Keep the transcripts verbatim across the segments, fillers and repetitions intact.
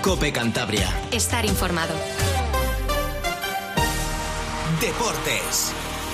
COPE Cantabria. Estar informado. Deportes.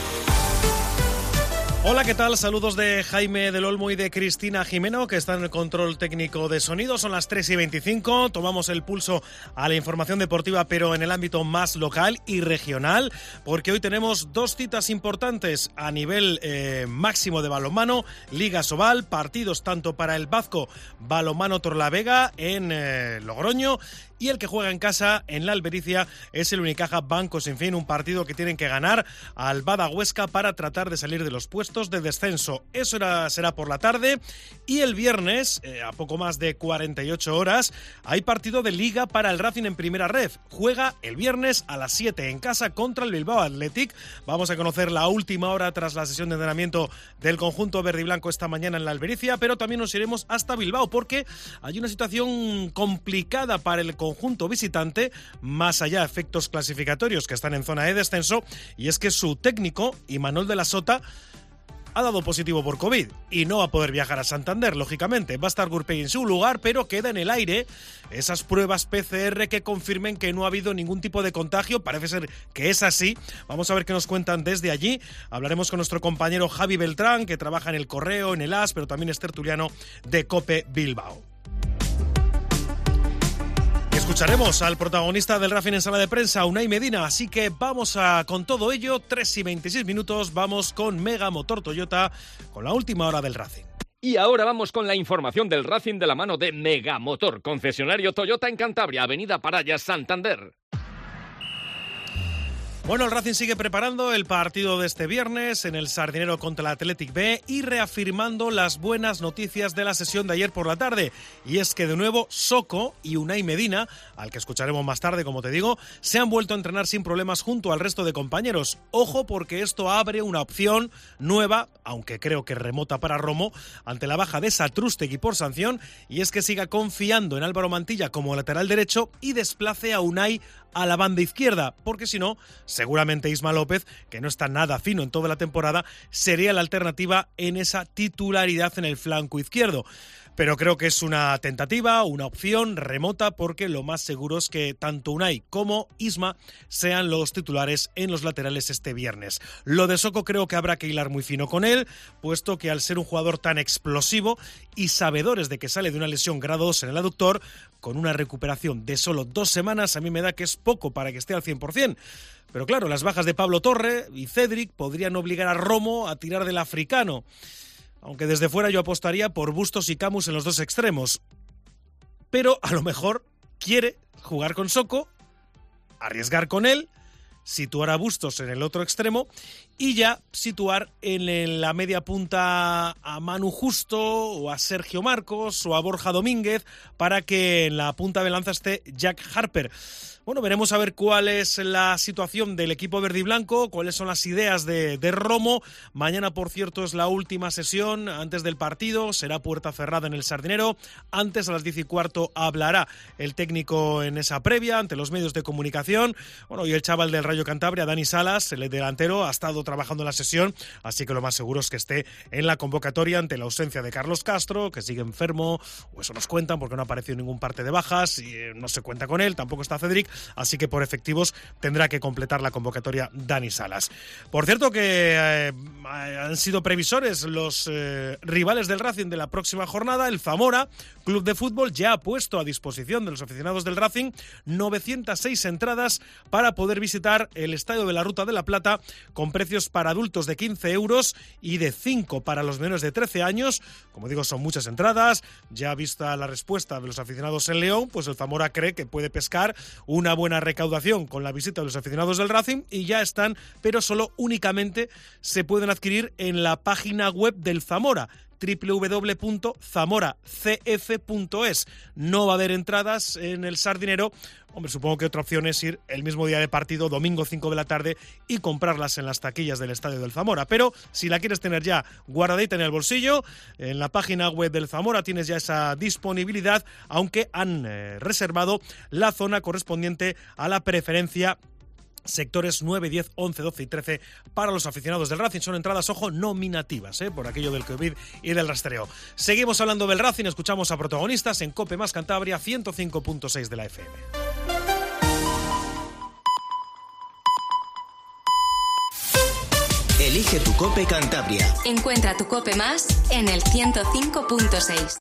Hola, ¿qué tal? Saludos de Jaime del Olmo y de Cristina Jimeno, que está en el control técnico de sonido. Son las tres y veinticinco. Tomamos el pulso a la información deportiva, pero en el ámbito más local y regional, porque hoy tenemos dos citas importantes a nivel eh, máximo de balonmano. Liga Sobal, partidos tanto para el Bazco Balonmano Torlavega en eh, Logroño, y el que juega en casa en la Albericia es el Unicaja Banco Sin Fin, un partido que tienen que ganar al Bada Huesca para tratar de salir de los puestos de descenso. Eso era, será por la tarde, y el viernes, eh, a poco más de cuarenta y ocho horas, hay partido de Liga para el Racing en Primera Ref. Juega el viernes a las siete en casa contra el Bilbao Athletic. Vamos a conocer la última hora tras la sesión de entrenamiento del conjunto verde y blanco esta mañana en la Albericia, pero también nos iremos hasta Bilbao porque hay una situación complicada para el conjunto conjunto visitante, más allá de efectos clasificatorios que están en zona de descenso, y es que su técnico, Imanol de la Sota, ha dado positivo por COVID y no va a poder viajar a Santander, lógicamente. Va a estar Gurpegui en su lugar, pero queda en el aire esas pruebas P C R que confirmen que no ha habido ningún tipo de contagio. Parece ser que es así. Vamos a ver qué nos cuentan desde allí. Hablaremos con nuestro compañero Javi Beltrán, que trabaja en El Correo, en el A S, pero también es tertuliano de COPE Bilbao. Escucharemos al protagonista del Racing en sala de prensa, Unai Medina, así que vamos a con todo ello, tres y veintiséis minutos, vamos con Mega Motor Toyota, con la última hora del Racing. Y ahora vamos con la información del Racing de la mano de Mega Motor, concesionario Toyota en Cantabria, Avenida Parallas, Santander. Bueno, el Racing sigue preparando el partido de este viernes en el Sardinero contra el Athletic B y reafirmando las buenas noticias de la sesión de ayer por la tarde. Y es que de nuevo Soko y Unai Medina, al que escucharemos más tarde, como te digo, se han vuelto a entrenar sin problemas junto al resto de compañeros. Ojo, porque esto abre una opción nueva, aunque creo que remota para Romo, ante la baja de Satrústegui por sanción, y es que siga confiando en Álvaro Mantilla como lateral derecho y desplace a Unai a la banda izquierda, porque si no, seguramente Isma López, que no está nada fino en toda la temporada, sería la alternativa en esa titularidad en el flanco izquierdo. Pero creo que es una tentativa, una opción remota, porque lo más seguro es que tanto Unai como Isma sean los titulares en los laterales este viernes. Lo de Soko creo que habrá que hilar muy fino con él, puesto que al ser un jugador tan explosivo y sabedores de que sale de una lesión grado dos en el aductor, con una recuperación de solo dos semanas, a mí me da que es poco para que esté al cien por ciento. Pero claro, las bajas de Pablo Torre y Cédric podrían obligar a Romo a tirar del africano. Aunque desde fuera yo apostaría por Bustos y Camus en los dos extremos. Pero a lo mejor quiere jugar con Soko, arriesgar con él, situar a Bustos en el otro extremo y ya situar en la media punta a Manu Justo o a Sergio Marcos o a Borja Domínguez para que en la punta de lanza esté Jack Harper. Bueno, veremos a ver cuál es la situación del equipo verde y blanco, cuáles son las ideas de, de Romo. Mañana, por cierto, es la última sesión antes del partido, será puerta cerrada en el Sardinero. Antes, a las diez y cuarto, hablará el técnico en esa previa ante los medios de comunicación. Bueno, y el chaval del Rayo Cantabria, Dani Salas, el delantero, ha estado trabajando en la sesión, así que lo más seguro es que esté en la convocatoria ante la ausencia de Carlos Castro, que sigue enfermo, o eso nos cuentan, porque no ha aparecido en ningún parte de bajas, y no se cuenta con él, tampoco está Cédric, así que por efectivos tendrá que completar la convocatoria Dani Salas. Por cierto que eh, han sido previsores los eh, rivales del Racing de la próxima jornada. El Zamora Club de Fútbol ya ha puesto a disposición de los aficionados del Racing novecientas seis entradas para poder visitar el Estadio de la Ruta de la Plata, con precios para adultos de quince euros y de cinco para los menores de trece años. Como digo, son muchas entradas. Ya vista la respuesta de los aficionados en León, pues el Zamora cree que puede pescar una buena recaudación con la visita de los aficionados del Racing, y ya están, pero solo únicamente se pueden adquirir en la página web del Zamora, doble u doble u doble u punto zamora c f punto es. No va a haber entradas en el Sardinero. Hombre, supongo que otra opción es ir el mismo día de partido, domingo cinco de la tarde, y comprarlas en las taquillas del Estadio del Zamora. Pero si la quieres tener ya guardadita en el bolsillo, en la página web del Zamora tienes ya esa disponibilidad, aunque han eh, reservado la zona correspondiente a la preferencia sectores nueve, diez, once, doce y trece para los aficionados del Racing. Son entradas, ojo, nominativas, ¿eh? por aquello del COVID y del rastreo. Seguimos hablando del Racing, escuchamos a protagonistas en COPE más Cantabria, ciento cinco punto seis de la F M. Elige tu COPE Cantabria. Encuentra tu COPE más en el ciento cinco punto seis.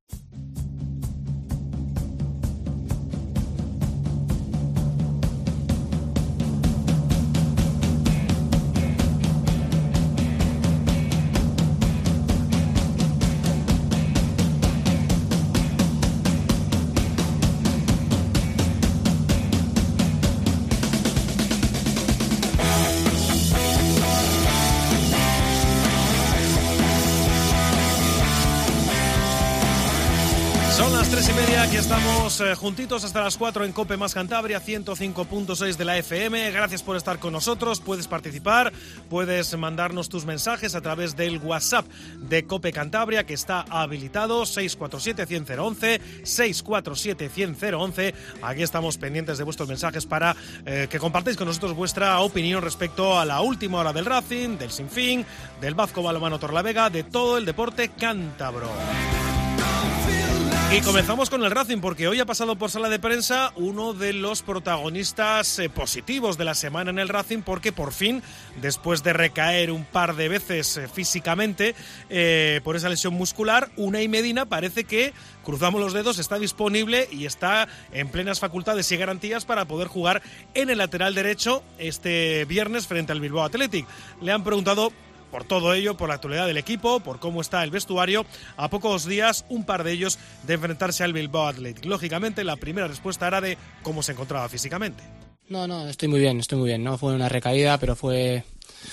Aquí estamos eh, juntitos hasta las cuatro en COPE más Cantabria, ciento cinco punto seis de la F M. Gracias por estar con nosotros. Puedes participar, puedes mandarnos tus mensajes a través del WhatsApp de COPE Cantabria, que está habilitado, seis cuatro siete, cien, cero once, seis cuatro siete, cien, cero once. Aquí estamos pendientes de vuestros mensajes para eh, que compartáis con nosotros vuestra opinión respecto a la última hora del Racing, del Sinfín, del Vazco Balonmano Torlavega, de todo el deporte cántabro. Y comenzamos con el Racing, porque hoy ha pasado por sala de prensa uno de los protagonistas eh, positivos de la semana en el Racing, porque por fin, después de recaer un par de veces eh, físicamente eh, por esa lesión muscular, Unai Medina parece que, cruzamos los dedos, está disponible y está en plenas facultades y garantías para poder jugar en el lateral derecho este viernes frente al Bilbao Athletic. Le han preguntado por todo ello, por la actualidad del equipo, por cómo está el vestuario, a pocos días, un par de ellos, de enfrentarse al Bilbao Athletic. Lógicamente, la primera respuesta era de cómo se encontraba físicamente. No, no, estoy muy bien, estoy muy bien. No fue una recaída, pero fue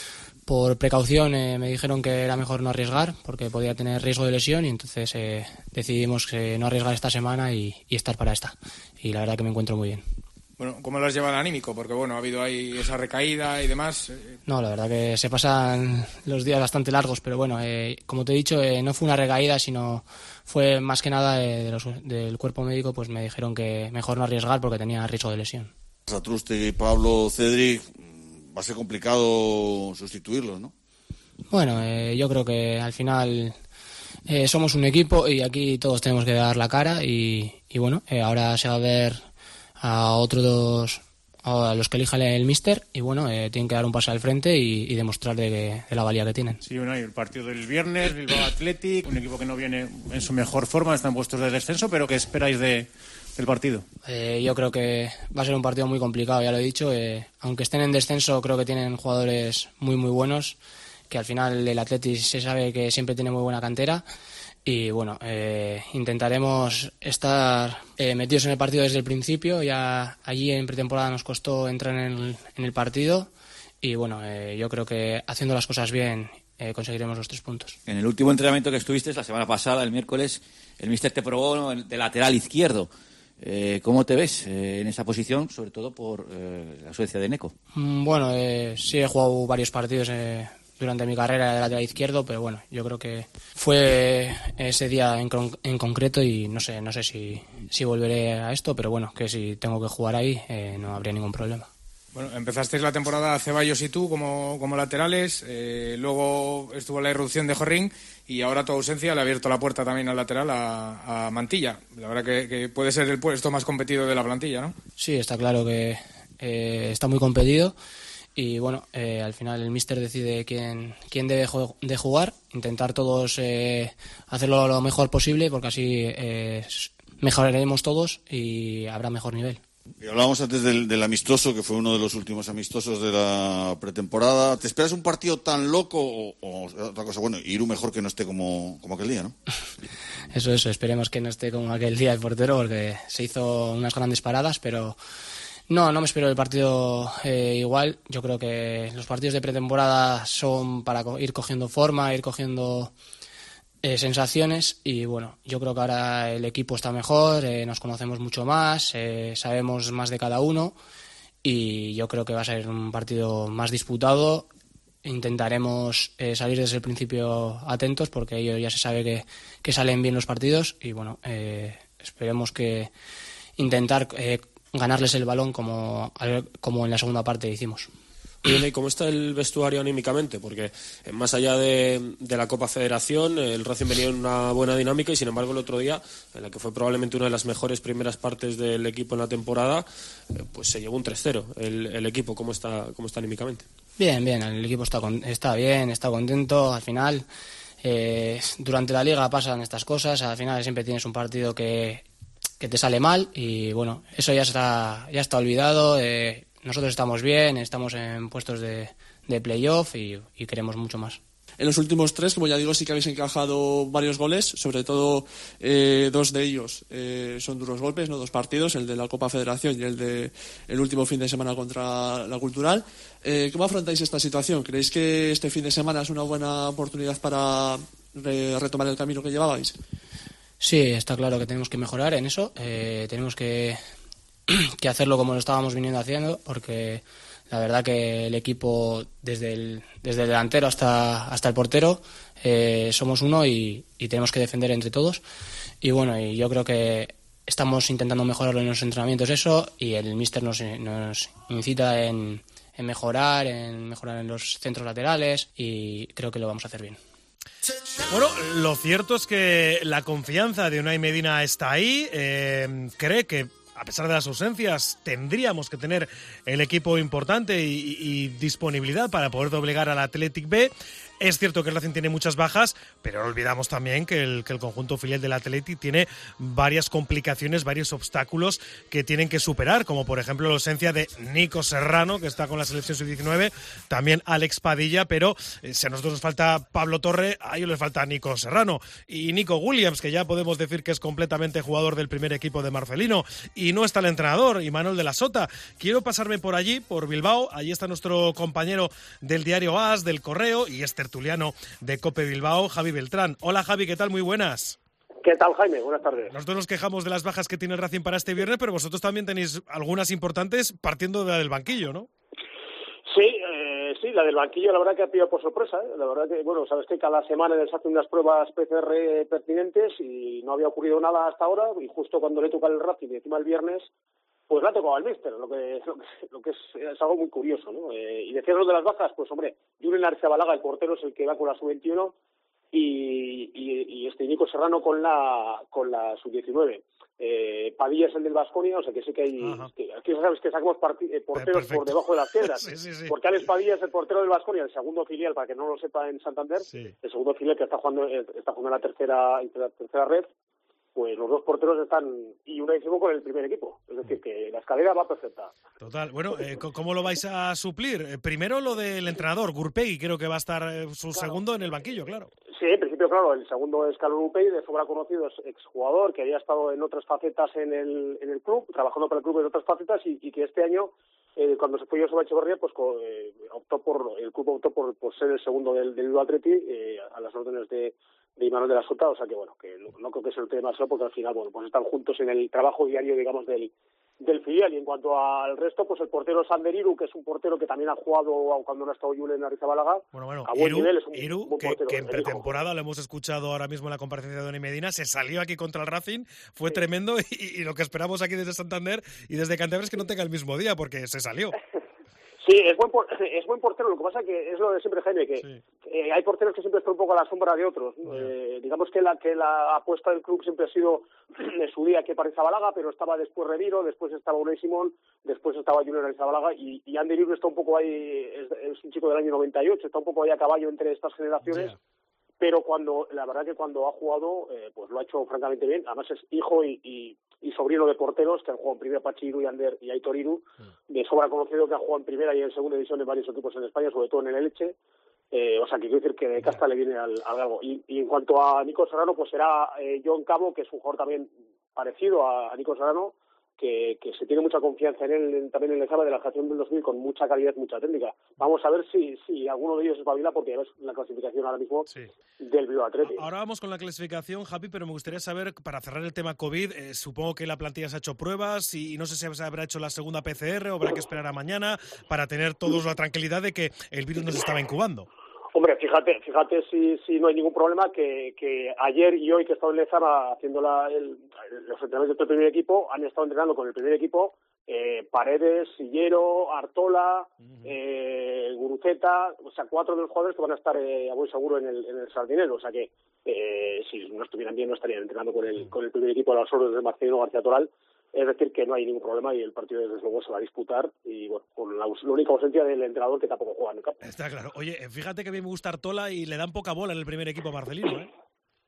por precaución. Eh, me dijeron que era mejor no arriesgar, porque podía tener riesgo de lesión, y entonces eh, decidimos que no arriesgar esta semana y, y estar para esta. Y la verdad que me encuentro muy bien. Bueno, ¿cómo lo has llevado al anímico? Porque bueno, ha habido ahí esa recaída y demás. No, la verdad que se pasan los días bastante largos, pero bueno, eh, como te he dicho, eh, no fue una recaída, sino fue más que nada eh, de los, del cuerpo médico, pues me dijeron que mejor no arriesgar porque tenía riesgo de lesión. Satrústegui y Pablo Cedric, va a ser complicado sustituirlos, ¿no? Bueno, eh, yo creo que al final eh, somos un equipo y aquí todos tenemos que dar la cara y, y bueno, eh, ahora se va a ver a otros dos, a los que elija el míster, y bueno, eh, tienen que dar un paso al frente y, y demostrar de, de la valía que tienen. Sí, bueno, hay el partido del viernes, Bilbao Athletic, un equipo que no viene en su mejor forma, están puestos de descenso, pero ¿qué esperáis de, del partido? Eh, yo creo que va a ser un partido muy complicado, ya lo he dicho, eh, aunque estén en descenso creo que tienen jugadores muy muy buenos, que al final el Athletic se sabe que siempre tiene muy buena cantera. Y bueno, eh, intentaremos estar eh, metidos en el partido desde el principio. Ya allí en pretemporada nos costó entrar en el, en el partido. Y bueno, eh, yo creo que haciendo las cosas bien eh, conseguiremos los tres puntos. En el último entrenamiento que estuviste, la semana pasada, el miércoles, el míster te probó de lateral izquierdo. Eh, ¿Cómo te ves eh, en esa posición, sobre todo por eh, la ausencia de Neco? Bueno, eh, sí he jugado varios partidos Eh, durante mi carrera de lateral izquierdo, pero bueno, yo creo que fue ese día en, con, en concreto y no sé no sé si, si volveré a esto, pero bueno, que si tengo que jugar ahí eh, no habría ningún problema. Bueno, empezasteis la temporada Ceballos y tú como, como laterales, eh, luego estuvo la irrupción de Jorrín y ahora tu ausencia le ha abierto la puerta también al lateral a, a Mantilla. La verdad que, que puede ser el puesto más competido de la plantilla, ¿no? Sí, está claro que eh, está muy competido. Y bueno, eh, al final el míster decide quién, quién debe ju- de jugar, intentar todos eh, hacerlo lo mejor posible, porque así eh, mejoraremos todos y habrá mejor nivel. Y hablábamos antes del, del amistoso, que fue uno de los últimos amistosos de la pretemporada. ¿Te esperas un partido tan loco o, o otra cosa? Bueno, Iru mejor que no esté como, como aquel día, ¿no? Eso, eso, esperemos que no esté como aquel día el portero, porque se hizo unas grandes paradas, pero no, no me espero el partido eh, igual. Yo creo que los partidos de pretemporada son para co- ir cogiendo forma, ir cogiendo eh, sensaciones y bueno, yo creo que ahora el equipo está mejor, eh, nos conocemos mucho más, eh, sabemos más de cada uno y yo creo que va a ser un partido más disputado. Intentaremos eh, salir desde el principio atentos porque ellos ya se sabe que, que salen bien los partidos y bueno, eh, esperemos que intentar eh, ganarles el balón como, como en la segunda parte hicimos. Oye, ¿cómo está el vestuario anímicamente? Porque eh, más allá de, de la Copa Federación, el Racing venía en una buena dinámica y sin embargo el otro día, en la que fue probablemente una de las mejores primeras partes del equipo en la temporada, eh, pues se llevó un tres cero. El, el equipo, ¿cómo está, cómo está anímicamente? Bien, bien, el equipo está, con, está bien, está contento. Al final, eh, durante la liga pasan estas cosas, al final siempre tienes un partido que, que te sale mal y bueno, eso ya está, ya está olvidado. Eh, nosotros estamos bien, estamos en puestos de, de playoff y, y queremos mucho más. En los últimos tres, como ya digo, sí que habéis encajado varios goles, sobre todo eh, dos de ellos eh, son duros golpes, no dos partidos, el de la Copa Federación y el de el último fin de semana contra la Cultural. Eh, ¿Cómo afrontáis esta situación? ¿Creéis que este fin de semana es una buena oportunidad para re- retomar el camino que llevabais? Sí, está claro que tenemos que mejorar en eso, eh, tenemos que, que hacerlo como lo estábamos viniendo haciendo, porque la verdad que el equipo, desde el, desde el delantero hasta, hasta el portero, eh, somos uno y, y tenemos que defender entre todos. Y bueno, y yo creo que estamos intentando mejorarlo en los entrenamientos eso, y el míster nos, nos incita en, en mejorar, en mejorar en los centros laterales, y creo que lo vamos a hacer bien. Bueno, lo cierto es que la confianza de Unai Medina está ahí, eh, cree que a pesar de las ausencias, tendríamos que tener el equipo importante y, y disponibilidad para poder doblegar al Athletic B. Es cierto que el Racing tiene muchas bajas, pero no olvidamos también que el, que el conjunto filial del Athletic tiene varias complicaciones, varios obstáculos que tienen que superar, como por ejemplo la ausencia de Nico Serrano, que está con la selección sub diecinueve, también Alex Padilla, pero eh, si a nosotros nos falta Pablo Torre, a ellos les falta Nico Serrano. Y Nico Williams, que ya podemos decir que es completamente jugador del primer equipo de Marcelino, y no está el entrenador, Imanol de la Sota. Quiero pasarme por allí, por Bilbao, allí está nuestro compañero del diario A S, del Correo, y es tertuliano de COPE Bilbao, Javi Beltrán. Hola Javi, ¿qué tal? Muy buenas. ¿Qué tal, Jaime? Buenas tardes. Nosotros nos quejamos de las bajas que tiene el Racing para este viernes, pero vosotros también tenéis algunas importantes partiendo de la del banquillo, ¿no? Sí, eh, sí, la del banquillo la verdad que ha pillado por sorpresa, ¿eh? La verdad que, bueno, sabes que cada semana les hacen unas pruebas P C R pertinentes y no había ocurrido nada hasta ahora, y justo cuando le toca el Racing y encima el viernes, pues le ha tocado al míster, lo que, lo que, lo que es, es algo muy curioso, ¿no? Eh, y decías lo de las bajas, pues hombre, Julen Arrizabalaga, el portero, es el que va con la sub veintiuno y, y, y este Nico Serrano con la con la sub diecinueve. Eh, Padilla es el del Baskonia, o sea que sí que hay... Que, aquí sabes que sacamos parti- eh, porteros Perfecto. Por debajo de las piedras, sí, sí, sí. Porque Alex Padilla es el portero del Baskonia, el segundo filial, para que no lo sepa, en Santander, sí. El segundo filial que está jugando está jugando en la tercera, en la tercera red. Pues los dos porteros están y una hicimos con el primer equipo. Es decir, que la escalera va perfecta. Total. Bueno, eh, ¿cómo lo vais a suplir? Eh, primero lo del entrenador, Gurpegui, creo que va a estar eh, su claro. segundo en el banquillo, claro. Sí, en principio, claro, el segundo es Carlos Gurpegui, de sobra conocido, es exjugador, que había estado en otras facetas en el en el club, trabajando para el club en otras facetas, y, y que este año, eh, cuando se fue Joseba Echeverría, pues eh, optó por, el club optó por, por ser el segundo del, del Bilbao Athletic, eh, a las órdenes de de Imanol de la Sota, o sea que bueno, que no, no creo que sea el tema solo, porque al final, bueno, pues están juntos en el trabajo diario, digamos, del del filial. Y en cuanto al resto, pues el portero Sander Iru, que es un portero que también ha jugado cuando no ha estado Julen Arrizabalaga, bueno, bueno, a buen Iru, nivel, es un, Iru, un buen que, portero. que en pretemporada lo hemos escuchado ahora mismo en la comparecencia de Doni Medina, se salió aquí contra el Racing, fue sí. tremendo, y, y lo que esperamos aquí desde Santander y desde Cantabria es que no tenga el mismo día, porque se salió. Sí, es buen, por, es buen portero, lo que pasa que es lo de siempre, Jaime, que sí. eh, hay porteros que siempre están un poco a la sombra de otros. Yeah. Eh, digamos que la que la apuesta del club siempre ha sido en su día que para Arrizabalaga, pero estaba después Reviro, después estaba Unai Simón, después estaba Julen Arrizabalaga, y, y Ander Iru está un poco ahí, es, es un chico del año noventa y ocho, está un poco ahí a caballo entre estas generaciones. Yeah. Pero cuando, la verdad que cuando ha jugado, eh, pues lo ha hecho francamente bien. Además es hijo y, y, y sobrino de porteros que han jugado en primera, Pachi Iru y Ander y Aitor Iru, mm. de sobra conocido, que ha jugado en primera y en segunda división en varios equipos en España, sobre todo en el Elche. Eh, o sea, que quiero decir que de casta le viene al, al galgo. Y, y en cuanto a Nico Serrano, pues será eh, John Cabo, que es un jugador también parecido a, a Nico Serrano, que, que se tiene mucha confianza en él, en, también en el Java de la generación del dos mil, con mucha calidad, mucha técnica. Vamos a ver si, si alguno de ellos es espabila, porque ya ves la clasificación ahora mismo sí. del Bilbao Athletic. Ahora vamos con la clasificación, Javi, pero me gustaría saber, para cerrar el tema COVID, eh, supongo que la plantilla se ha hecho pruebas y, y no sé si se habrá hecho la segunda P C R o habrá que esperar a mañana para tener todos la tranquilidad de que el virus nos estaba incubando. Hombre, fíjate, fíjate si, si no hay ningún problema que, que ayer y hoy que he estado en Lezama haciendo la, el, los entrenamientos del primer equipo, han estado entrenando con el primer equipo eh, Paredes, Sillero, Artola, uh-huh. eh, Guruceta, o sea, cuatro de los jugadores que van a estar eh, a buen seguro en el, en el Sardinero, o sea que eh, si no estuvieran bien no estarían entrenando con el, con el primer equipo de los Oros de Marcelino García Toral. Es decir, que no hay ningún problema y el partido desde luego se va a disputar y bueno, con la, la única ausencia del entrenador que tampoco juega en el campo. Está claro. Oye, fíjate que a mí me gusta Artola y le dan poca bola en el primer equipo marcelino, ¿eh?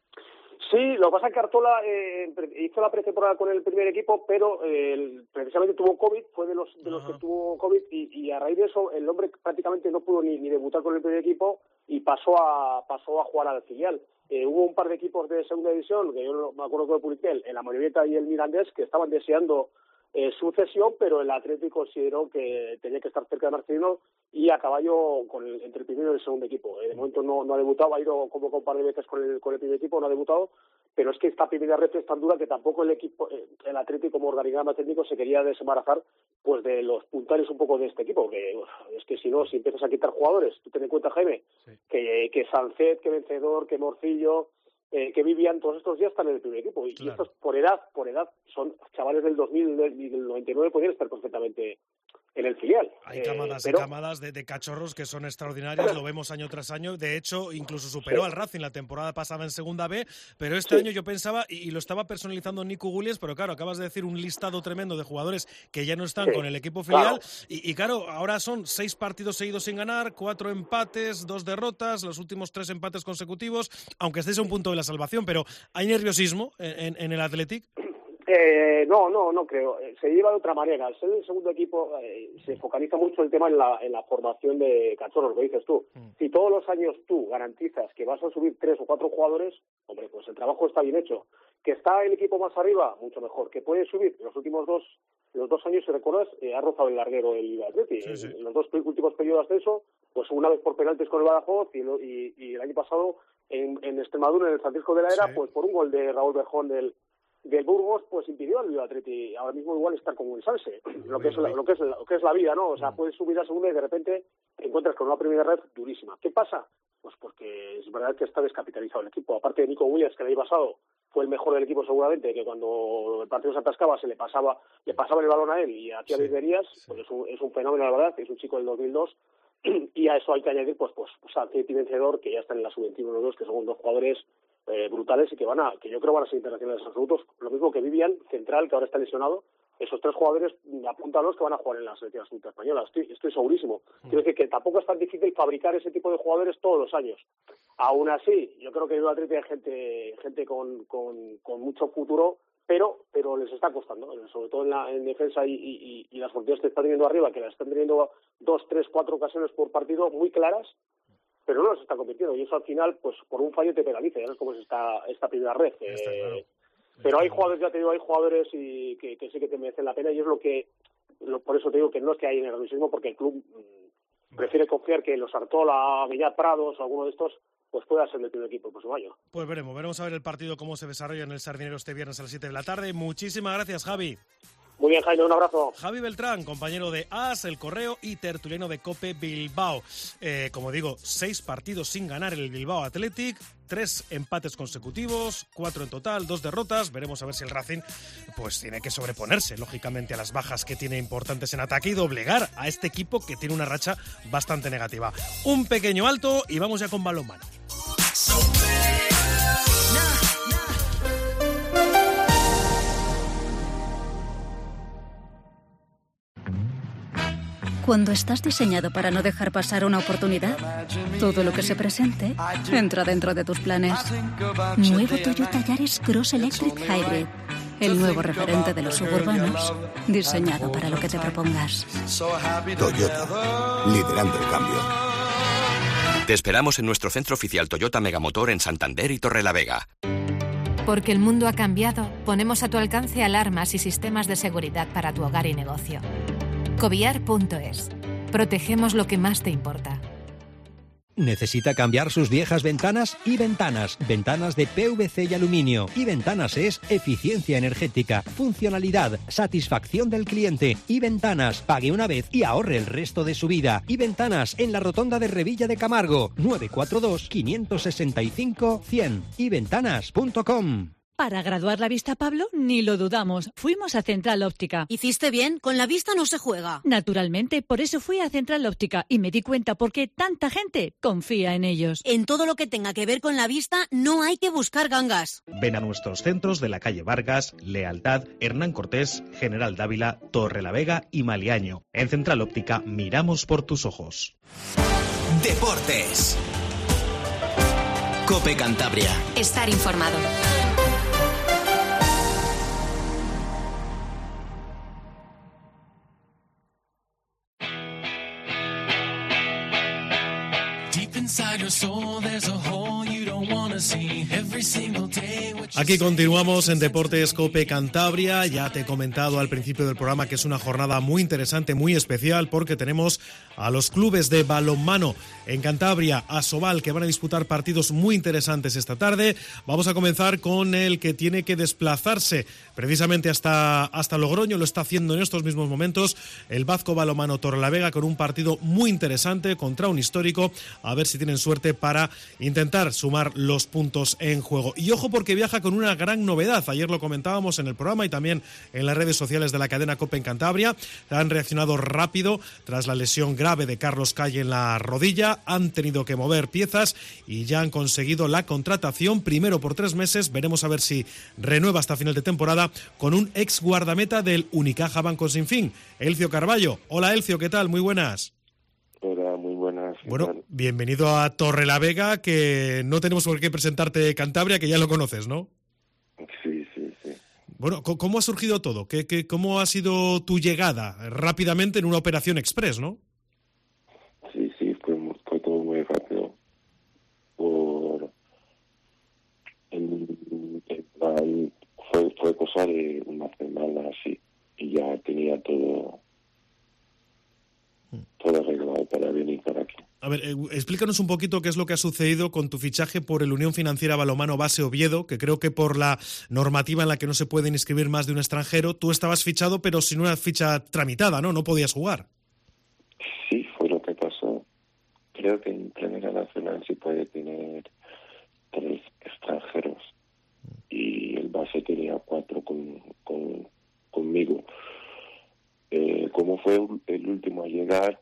Sí, lo que pasa es que Artola eh, hizo la pretemporada con el primer equipo, pero eh, precisamente tuvo COVID, fue de los de los que tuvo COVID y, y a raíz de eso el hombre prácticamente no pudo ni, ni debutar con el primer equipo y pasó a pasó a jugar al filial. Eh, hubo un par de equipos de segunda división, que yo no me acuerdo que lo publiqué, el Amorebieta y el Mirandés, que estaban deseando eh, sucesión, pero el Atlético consideró que tenía que estar cerca de Marcelino y a caballo con el, entre el primero y el segundo equipo. Eh, de momento no, no ha debutado, ha ido como un par de veces con el, con el primer equipo, no ha debutado, pero es que esta primera red es tan dura que tampoco el equipo, eh, el Atlético como organigrama técnico se quería desembarazar pues de los puntales un poco de este equipo, que uf, es que si no, si empiezas a quitar jugadores, tú ten en cuenta, Jaime, sí. que, que Sancet, que Vencedor, que Morcillo, eh, que Vivian, todos estos ya están en el primer equipo, y, claro. y estos por edad, por edad, son chavales del dos mil y del noventa y nueve, podrían estar perfectamente en el filial. Hay camadas eh, pero... y camadas de, de cachorros que son extraordinarios, lo vemos año tras año, de hecho incluso superó sí. al Racing la temporada pasada en segunda B, pero este sí. año yo pensaba, y, y lo estaba personalizando Nico Gulies, pero claro, acabas de decir un listado tremendo de jugadores que ya no están sí. con el equipo filial, claro. y, y claro, ahora son seis partidos seguidos sin ganar, cuatro empates, dos derrotas, los últimos tres empates consecutivos, aunque estéis a un punto de la salvación, pero ¿hay nerviosismo en, en, en el Athletic? Eh, no, no, no creo. Se lleva de otra manera. Al ser el segundo equipo eh, se focaliza mucho el tema en la, en la formación de cachorros, lo dices tú. Mm. Si todos los años tú garantizas que vas a subir tres o cuatro jugadores, hombre, pues el trabajo está bien hecho. Que está el equipo más arriba, mucho mejor. Que puede subir. Los últimos dos, los dos años, si recuerdas, eh, ha rozado el larguero el Atleti. Sí, sí. En los dos últimos periodos de ascenso, pues una vez por penaltis con el Badajoz y, lo, y, y el año pasado en, en Extremadura, en el Francisco de la Era, sí. pues por un gol de Raúl Bejón del del Burgos, pues impidió al Bilbao Athletic ahora mismo igual estar como un salse, lo que es la, lo que es lo que es la vida, ¿no? O sea, puedes subir a segunda y de repente te encuentras con una primera red durísima. ¿Qué pasa? Pues porque es verdad que está descapitalizado el equipo. Aparte de Nico Williams, que el año pasado fue el mejor del equipo seguramente, que cuando el partido se atascaba se le pasaba le pasaba el balón a él y hacía virguerías, sí, sí. pues es un, es un fenómeno, la verdad, es un chico del dos mil dos y a eso hay que añadir pues pues Sánchez y Vencedor, que ya están en la sub veintiuno los dos, que son dos jugadores Eh, brutales y que van a que yo creo van a ser internacionales absolutos, lo mismo que Vivian, central, que ahora está lesionado. Esos tres jugadores, apúntalos, que van a jugar en la selección absoluta española, estoy, estoy segurísimo. Mm. Quiero decir que tampoco es tan difícil fabricar ese tipo de jugadores todos los años. Aún así, yo creo que en el Atlético hay gente gente con, con, con mucho futuro, pero pero les está costando, sobre todo en la en defensa y, y, y las oportunidades que están teniendo arriba, que las están teniendo dos, tres, cuatro ocasiones por partido muy claras, pero no los está convirtiendo, y eso al final, pues por un fallo te penaliza, ya no es como es esta, esta primera red. Eh, claro. Pero hay jugadores, ya te digo, hay jugadores y que, que sí que te merecen la pena, y es lo que, lo, por eso te digo que no es que hay nerviosismo, porque el club mmm, prefiere confiar que los Artola, Villar Prados o alguno de estos, pues pueda ser el primer equipo el próximo año. Pues veremos, veremos a ver el partido cómo se desarrolla en el Sardinero este viernes a las siete de la tarde. Muchísimas gracias, Javi. Muy bien, Jaime, un abrazo. Javi Beltrán, compañero de A S, El Correo y tertuliano de COPE Bilbao. Eh, como digo, seis partidos sin ganar el Bilbao Athletic, tres empates consecutivos, cuatro en total, dos derrotas. Veremos a ver si el Racing pues tiene que sobreponerse, lógicamente, a las bajas que tiene importantes en ataque y doblegar a este equipo que tiene una racha bastante negativa. Un pequeño alto y vamos ya con balonmano. Cuando estás diseñado para no dejar pasar una oportunidad, todo lo que se presente entra dentro de tus planes. Nuevo Toyota Yaris Cross Electric Hybrid. El nuevo referente de los suburbanos, diseñado para lo que te propongas. Toyota, liderando el cambio. Te esperamos en nuestro centro oficial Toyota Megamotor en Santander y Torrelavega. Porque el mundo ha cambiado, ponemos a tu alcance alarmas y sistemas de seguridad para tu hogar y negocio. Coviar punto es. Protegemos lo que más te importa. ¿Necesita cambiar sus viejas ventanas? Y Ventanas, ventanas de P V C y aluminio. Y Ventanas es eficiencia energética, funcionalidad, satisfacción del cliente. Y Ventanas, pague una vez y ahorre el resto de su vida. Y Ventanas, en la rotonda de Revilla de Camargo, nueve cuatro dos, cinco seis cinco, cien. y ventanas punto com. Para graduar la vista, Pablo, ni lo dudamos. Fuimos a Central Óptica. ¿Hiciste bien? Con la vista no se juega. Naturalmente, por eso fui a Central Óptica y me di cuenta por qué tanta gente confía en ellos. En todo lo que tenga que ver con la vista, no hay que buscar gangas. Ven a nuestros centros de la calle Vargas, Lealtad, Hernán Cortés, General Dávila, Torrelavega y Maliaño. En Central Óptica miramos por tus ojos. Deportes. COPE Cantabria. Estar informado. Aquí continuamos en Deportes COPE Cantabria. Ya te he comentado al principio del programa que es una jornada muy interesante, muy especial, porque tenemos a los clubes de balonmano en Cantabria, Asobal, que van a disputar partidos muy interesantes esta tarde. Vamos a comenzar con el que tiene que desplazarse precisamente hasta, hasta Logroño. Lo está haciendo en estos mismos momentos el Bazco Balonmano Torrelavega, con un partido muy interesante contra un histórico. A ver si tienen suerte para intentar sumar los puntos en juego. Y ojo, porque viaja con una gran novedad. Ayer lo comentábamos en el programa y también en las redes sociales de la cadena COPE en Cantabria. Han reaccionado rápido tras la lesión grave de Carlos Calle en la rodilla. Han tenido que mover piezas y ya han conseguido la contratación, primero por tres meses. Veremos a ver si renueva hasta final de temporada, con un ex guardameta del Unicaja Banco Sin Fin, Elcio Carballo. Hola Elcio, ¿qué tal? Muy buenas. Hola, muy buenas. Bueno, tal? Bienvenido a Torrelavega, que no tenemos por qué presentarte Cantabria, que ya lo conoces, ¿no? Sí, sí, sí. Bueno, ¿cómo ha surgido todo? ¿Qué, qué, cómo ha sido tu llegada rápidamente en una operación express, no? Sí, sí, fue, fue todo muy rápido. Por... En, en, en, fue, fue cosa de una semana así, y ya tenía todo... todo arreglado para venir para aquí. A ver, eh, explícanos un poquito qué es lo que ha sucedido con tu fichaje por el Unión Financiera Balonmano Base Oviedo, que creo que por la normativa en la que no se pueden inscribir más de un extranjero, tú estabas fichado pero sin una ficha tramitada, ¿no? No podías jugar. Sí, fue lo que pasó. Creo que en Primera Nacional se puede tener tres extranjeros y el base tenía cuatro con, con conmigo. Eh, como fue el último a llegar,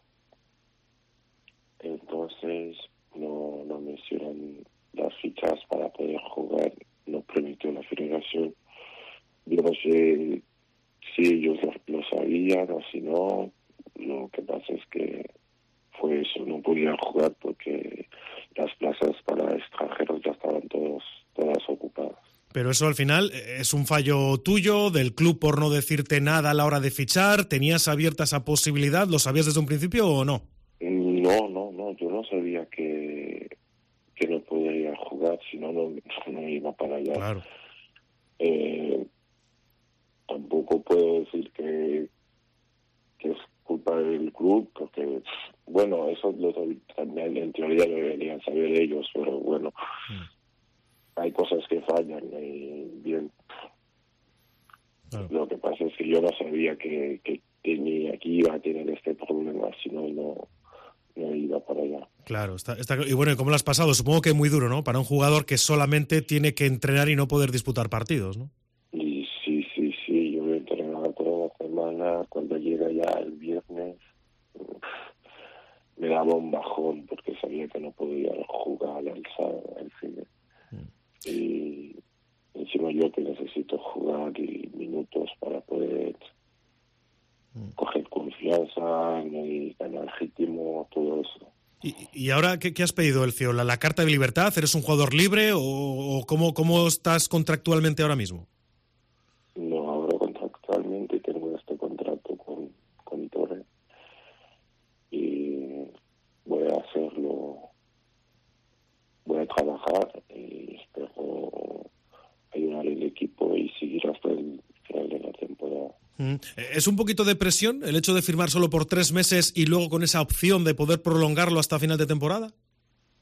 entonces no, no me hicieron las fichas para poder jugar, no permitió la federación. Yo no sé si ellos lo, lo sabían o si no. Lo que pasa es que fue eso, no podía jugar porque las plazas para extranjeros ya estaban todos, todas ocupadas. Pero eso al final es un fallo tuyo, del club, por no decirte nada a la hora de fichar. ¿Tenías abierta esa posibilidad? ¿Lo sabías desde un principio o no? No, no, no. Yo no sabía que, que no podría jugar, si no, no, no iba para allá. Claro. Eh, tampoco puedo decir que, que es culpa del club, porque, bueno, eso lo, también en teoría lo deberían saber ellos, pero bueno... Mm. Hay cosas que fallan y bien. Claro. Lo que pasa es que yo no sabía que, que tenía, que iba a tener este problema, si no, no, no iba para allá. Claro, está, está, y bueno, ¿y cómo lo has pasado? Supongo que muy duro, ¿no? Para un jugador que solamente tiene que entrenar y no poder disputar partidos, ¿no? Y sí, sí, sí, yo he entrenado toda la semana, cuando llega ya el viernes me daba un bajón porque sabía que no podía jugar al sábado, al fin. Y encima yo que necesito jugar y minutos para poder mm. coger confianza y ganar ritmo, todo eso. ¿Y, y ahora qué, qué has pedido, Elcio? ¿La, ¿La carta de libertad? ¿Eres un jugador libre o, o cómo, cómo estás contractualmente ahora mismo? No, ahora contractualmente tengo este contrato con, con Torre y voy a hacerlo, voy a trabajar y espero ayudar al equipo y seguir hasta el final de la temporada. ¿Es un poquito de presión el hecho de firmar solo por tres meses y luego con esa opción de poder prolongarlo hasta final de temporada?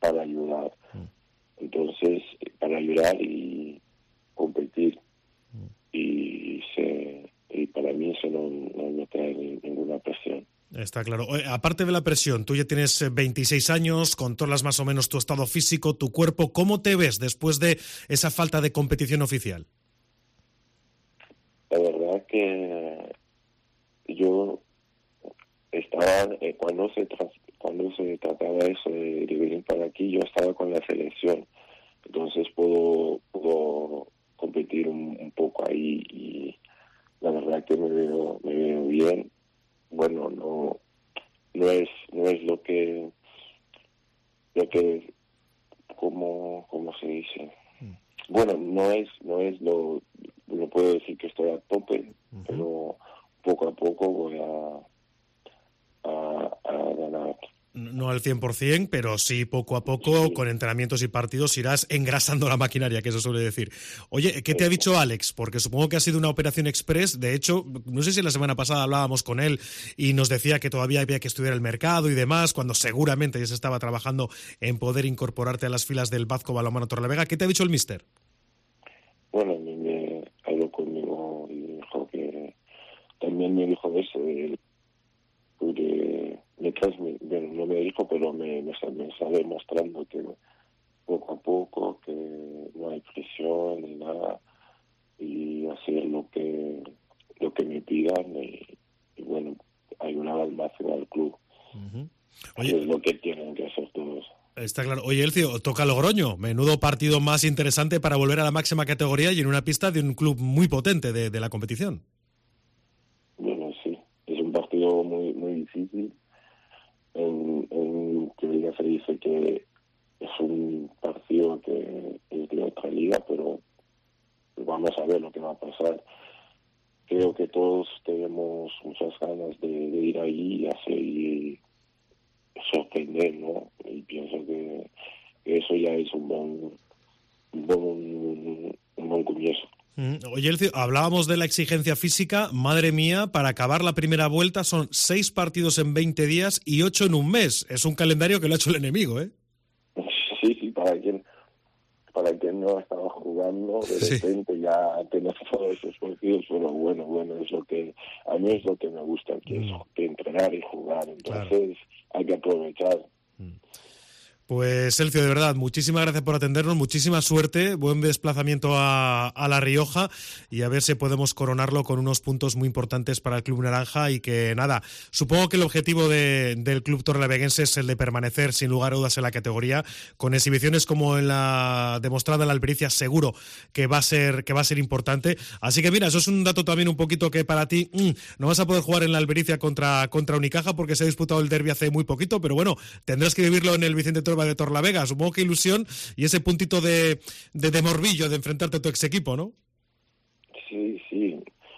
para ayudar. Entonces, para ayudar y competir. Y, se, y para mí eso no, no me trae ninguna presión. Está claro. Oye, aparte de la presión, tú ya tienes veintiséis años, controlas más o menos tu estado físico, tu cuerpo. ¿Cómo te ves después de esa falta de competición oficial? La verdad que yo estaba, eh, cuando se tras, cuando se trataba eso de, de venir para aquí, yo estaba con la selección. Entonces puedo, puedo competir un, un poco ahí y la verdad que me veo, me veo bien. Bueno, no no es no es lo que lo que como como se dice bueno no es no es lo no puedo decir que estoy a tope, uh-huh. pero poco a poco voy a a, a ganar. No al cien por ciento, pero sí poco a poco, sí. Con entrenamientos y partidos irás engrasando la maquinaria, que eso suele decir. Oye, ¿qué te ha dicho Alex? Porque supongo que ha sido una operación express. De hecho, no sé si la semana pasada hablábamos con él y nos decía que todavía había que estudiar el mercado y demás, cuando seguramente ya se estaba trabajando en poder incorporarte a las filas del Vazco Balonmano Torrelavega. ¿Qué te ha dicho el míster? Bueno, me, me habló conmigo y dijo que también me dijo eso de que me transmite, bueno, no me dijo, pero me, me, me está demostrando que poco a poco, que no hay presión ni nada, y hacer lo que lo que me pidan y, y bueno, ayudar al máximo al club. Uh-huh. Oye, es lo que tienen que hacer todos. Está claro. Oye, Elcio, toca Logroño. Menudo partido más interesante para volver a la máxima categoría y en una pista de un club muy potente de, de la competición. Bueno, sí. Es un partido muy muy difícil. En, en teoría se dice que es un partido que es de otra liga, pero vamos a ver lo que va a pasar. Creo que todos tenemos muchas ganas de, de ir allí y hacer y sorprender, ¿no? Y pienso que eso ya es un buen, un buen, un buen comienzo. Oye, Elcio, hablábamos de la exigencia física. Madre mía, para acabar la primera vuelta son seis partidos en veinte días y ocho en un mes. Es un calendario que lo ha hecho el enemigo, ¿eh? Sí, sí, para quien para quien no estaba jugando, de sí. repente ya tenés todos esos partidos, pero bueno, bueno, es lo que a mí es lo que me gusta, que es que entrenar y jugar. Entonces claro, hay que aprovechar. Pues, Elcio, de verdad, muchísimas gracias por atendernos, muchísima suerte, buen desplazamiento a, a La Rioja y a ver si podemos coronarlo con unos puntos muy importantes para el Club Naranja y que, nada, supongo que el objetivo de, del Club torrelaveguense es el de permanecer sin lugar a dudas en la categoría, con exhibiciones como en la demostrada en la Albericia, seguro que va a ser que va a ser importante, así que mira, eso es un dato también un poquito que para ti mmm, no vas a poder jugar en la Albericia contra, contra Unicaja porque se ha disputado el derbi hace muy poquito, pero bueno, tendrás que vivirlo en el Vicente Torba de Torrelavega, supongo que ilusión y ese puntito de, de, de morbillo de enfrentarte a tu ex equipo, ¿no? Sí, sí.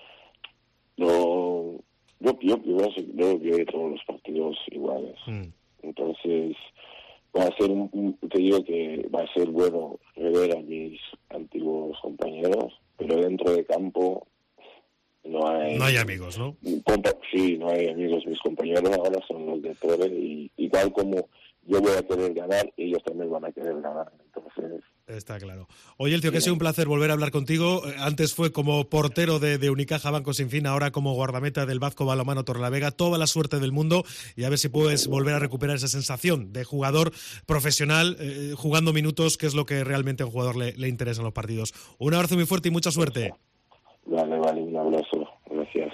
No, yo, yo, yo, yo veo todos los partidos iguales. Mm. Entonces, va a ser un, un, te digo que va a ser bueno rever a mis antiguos compañeros, pero dentro de campo no hay... No hay amigos, ¿no? Compa, sí, no hay amigos. Mis compañeros ahora son los de Torre y igual como yo voy a querer ganar, ellos también van a querer ganar. Entonces... Está claro. Oye, Elcio, que ha sido un placer volver a hablar contigo. Antes fue como portero de, de Unicaja Banco Sin Fin, ahora como guardameta del Vazco Balonmano Torrelavega. Toda la suerte del mundo y a ver si puedes volver a recuperar esa sensación de jugador profesional, eh, jugando minutos, que es lo que realmente a un jugador le, le interesa en los partidos. Un abrazo muy fuerte y mucha suerte. Vale, vale, un abrazo. Gracias.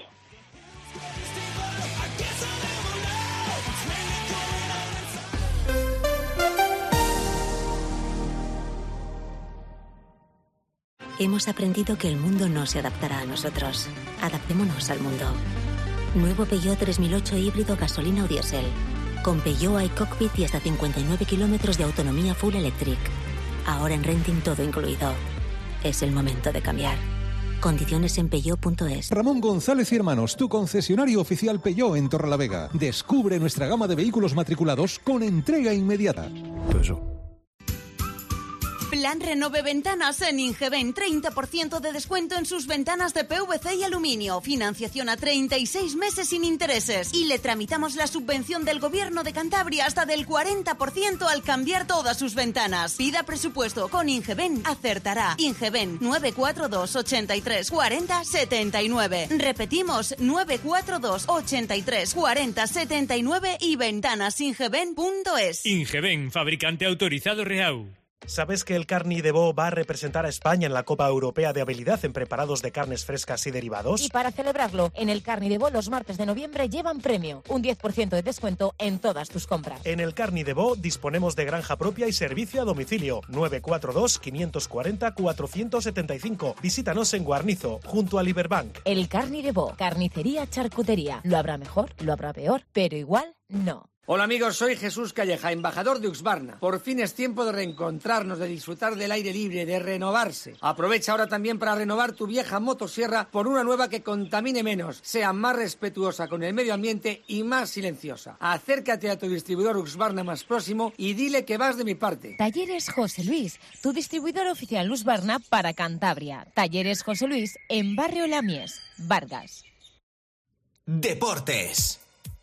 Hemos aprendido que el mundo no se adaptará a nosotros. Adaptémonos al mundo. Nuevo Peugeot tres mil ocho híbrido gasolina o diésel. Con Peugeot hay cockpit y hasta cincuenta y nueve kilómetros de autonomía full electric. Ahora en renting todo incluido. Es el momento de cambiar. Condiciones en peugeot punto es. Ramón González y Hermanos, tu concesionario oficial Peugeot en Torrelavega. Descubre nuestra gama de vehículos matriculados con entrega inmediata. Peugeot. Plan Renove Ventanas en Ingeben, treinta por ciento de descuento en sus ventanas de P V C y aluminio, financiación a treinta y seis meses sin intereses y le tramitamos la subvención del Gobierno de Cantabria hasta del cuarenta por ciento al cambiar todas sus ventanas. Pida presupuesto con Ingeben, acertará. Ingeben nueve cuatro dos, ochenta y tres, cuarenta, setenta y nueve. Repetimos, nueve cuatro dos, ochenta y tres, cuarenta, setenta y nueve y ventanasingeben punto es. Ingeben, fabricante autorizado Reau. ¿Sabes que el Carni de Bo va a representar a España en la Copa Europea de Habilidad en preparados de carnes frescas y derivados? Y para celebrarlo, en el Carni de Bo los martes de noviembre llevan premio, un diez por ciento de descuento en todas tus compras. En el Carni de Bo disponemos de granja propia y servicio a domicilio. nueve cuatro dos, cinco cuatro cero, cuatro siete cinco. Visítanos en Guarnizo, junto al Iberbank. El Carni de Bo, carnicería, charcutería. Lo habrá mejor, lo habrá peor, pero igual no. Hola amigos, soy Jesús Calleja, embajador de Husqvarna. Por fin es tiempo de reencontrarnos, de disfrutar del aire libre, de renovarse. Aprovecha ahora también para renovar tu vieja motosierra por una nueva que contamine menos, sea más respetuosa con el medio ambiente y más silenciosa. Acércate a tu distribuidor Husqvarna más próximo y dile que vas de mi parte. Talleres José Luis, tu distribuidor oficial Husqvarna para Cantabria. Talleres José Luis en Barrio Lamies, Vargas. Deportes.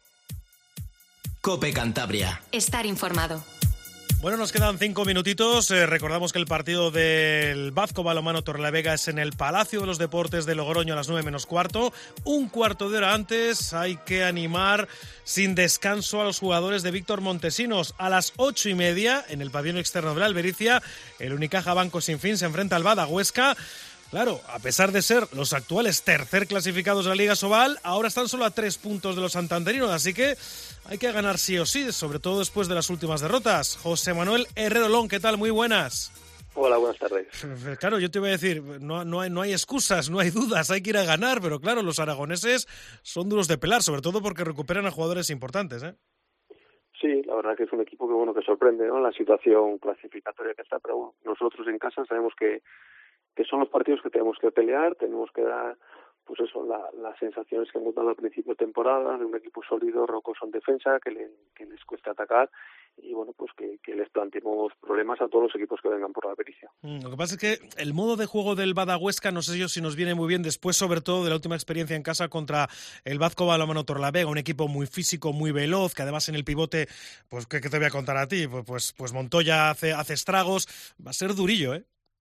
Cope Cantabria. Estar informado. Bueno, nos quedan cinco minutitos. Eh, recordamos que el partido del Vazco Balonmano Torrelavega es en el Palacio de los Deportes de Logroño a las nueve menos cuarto. Un cuarto de hora antes hay que animar sin descanso a los jugadores de Víctor Montesinos. A las ocho y media, en el pabellón externo de la Albericia, el Unicaja Banco Sin Fin se enfrenta al Bada Huesca. Claro, a pesar de ser los actuales tercer clasificados de la Liga Sobal, ahora están solo a tres puntos de los santanderinos, así que hay que ganar sí o sí, sobre todo después de las últimas derrotas. José Manuel Herrerolón, ¿qué tal? Muy buenas. Hola, buenas tardes. Claro, yo te iba a decir, no, no, hay, no hay excusas, no hay dudas, hay que ir a ganar, pero claro, los aragoneses son duros de pelar, sobre todo porque recuperan a jugadores importantes, ¿eh? Sí, la verdad que es un equipo que bueno que sorprende, ¿no? La situación clasificatoria que está, pero bueno, nosotros en casa sabemos que que son los partidos que tenemos que pelear, tenemos que dar, pues eso, la, las sensaciones que hemos dado al principio de temporada, de un equipo sólido, rocoso en defensa, que, le, que les cuesta atacar, y bueno, pues que, que les planteemos problemas a todos los equipos que vengan por la pericia. Mm, lo que pasa es que el modo de juego del Bada Huesca, no sé yo si nos viene muy bien después, sobre todo de la última experiencia en casa contra el Vazco Balonmano Torrelavega, un equipo muy físico, muy veloz, que además en el pivote, pues ¿qué, qué te voy a contar a ti? Pues, pues, pues Montoya hace, hace estragos, va a ser durillo, ¿eh?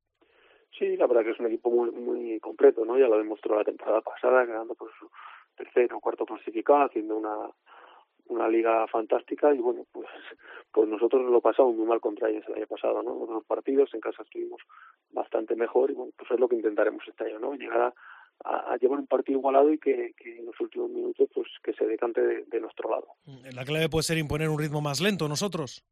Sí, la verdad que es un equipo muy muy completo, ¿no? Ya lo demostró la temporada pasada, quedando por su tercero o cuarto clasificado, haciendo una una liga fantástica y bueno, pues pues nosotros lo pasamos muy mal contra ellos el año pasado, ¿no? Los partidos en casa estuvimos bastante mejor y bueno, pues es lo que intentaremos este año, ¿no? Llegar a, a llevar un partido igualado y que, que en los últimos minutos pues que se decante de, de nuestro lado. La clave puede ser imponer un ritmo más lento nosotros.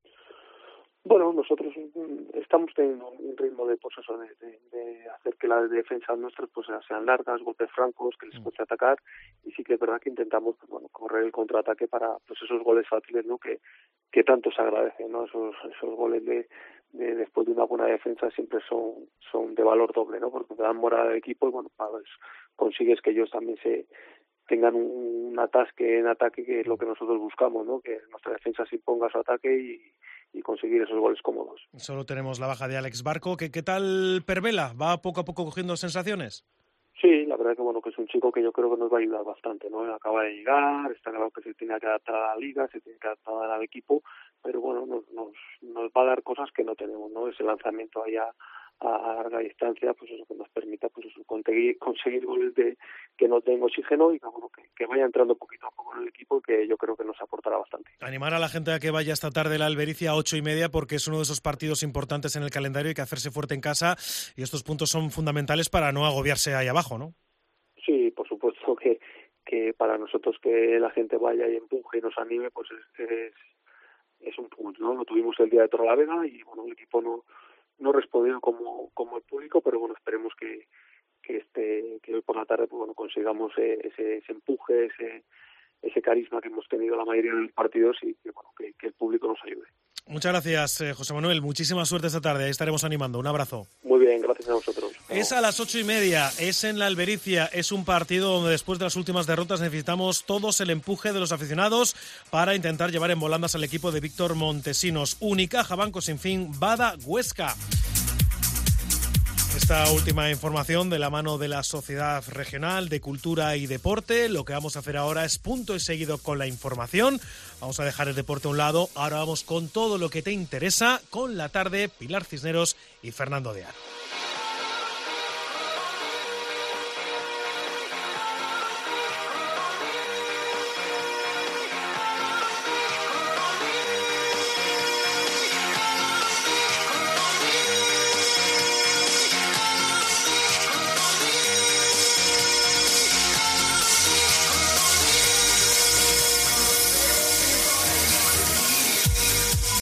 Bueno, nosotros estamos teniendo un ritmo de proceso de, de, de hacer que las defensas nuestras pues sean largas, golpes francos, que les cueste atacar, y sí que es verdad que intentamos pues, bueno, correr el contraataque para pues esos goles fáciles, ¿no? que que tanto se agradecen, ¿no? Esos esos goles de, de después de una buena defensa siempre son son de valor doble, ¿no? Porque te dan moral al equipo y bueno, pues, consigues que ellos también se tengan un, un atasque en ataque, que es lo que nosotros buscamos, ¿no? Que nuestra defensa se imponga su ataque y y conseguir esos goles cómodos. Solo tenemos la baja de Alex Barco. ¿Qué, qué tal Pervela? ¿Va poco a poco cogiendo sensaciones? Sí, la verdad que bueno que es un chico que yo creo que nos va a ayudar bastante, ¿no? Acaba de llegar, está claro que se tiene que adaptar a la liga, se tiene que adaptar al equipo, pero bueno, nos, nos, nos va a dar cosas que no tenemos, ¿no? Ese lanzamiento allá a larga distancia, pues eso que nos permita pues eso, conseguir, conseguir goles de que no tengan oxígeno y que, bueno, que, que vaya entrando poquito a poco en el equipo, que yo creo que nos aportará bastante. Animar a la gente a que vaya esta tarde a la Albericia a ocho y media, porque es uno de esos partidos importantes en el calendario, hay que hacerse fuerte en casa y estos puntos son fundamentales para no agobiarse ahí abajo, ¿no? Sí, por supuesto que, que para nosotros que la gente vaya y empuje y nos anime, pues es, es, es un punto, ¿no? Lo tuvimos el día de Torrelavega y bueno, el equipo no no respondió como como el público, pero bueno, esperemos que que este que hoy por la tarde pues bueno consigamos ese, ese empuje, ese ese carisma que hemos tenido la mayoría de los partidos y que bueno que, que el público nos ayude. Muchas gracias, eh, José Manuel, muchísima suerte esta tarde, ahí estaremos animando, un abrazo. Muy bien, gracias a vosotros. Es a las ocho y media, es en la Albericia, es un partido donde después de las últimas derrotas necesitamos todos el empuje de los aficionados para intentar llevar en volandas al equipo de Víctor Montesinos. Unicaja, Banco Sinfín, Bada, Huesca. Esta última información de la mano de la Sociedad Regional de Cultura y Deporte. Lo que vamos a hacer ahora es punto y seguido con la información. Vamos a dejar el deporte a un lado. Ahora vamos con todo lo que te interesa con La Tarde, Pilar Cisneros y Fernando de Aro.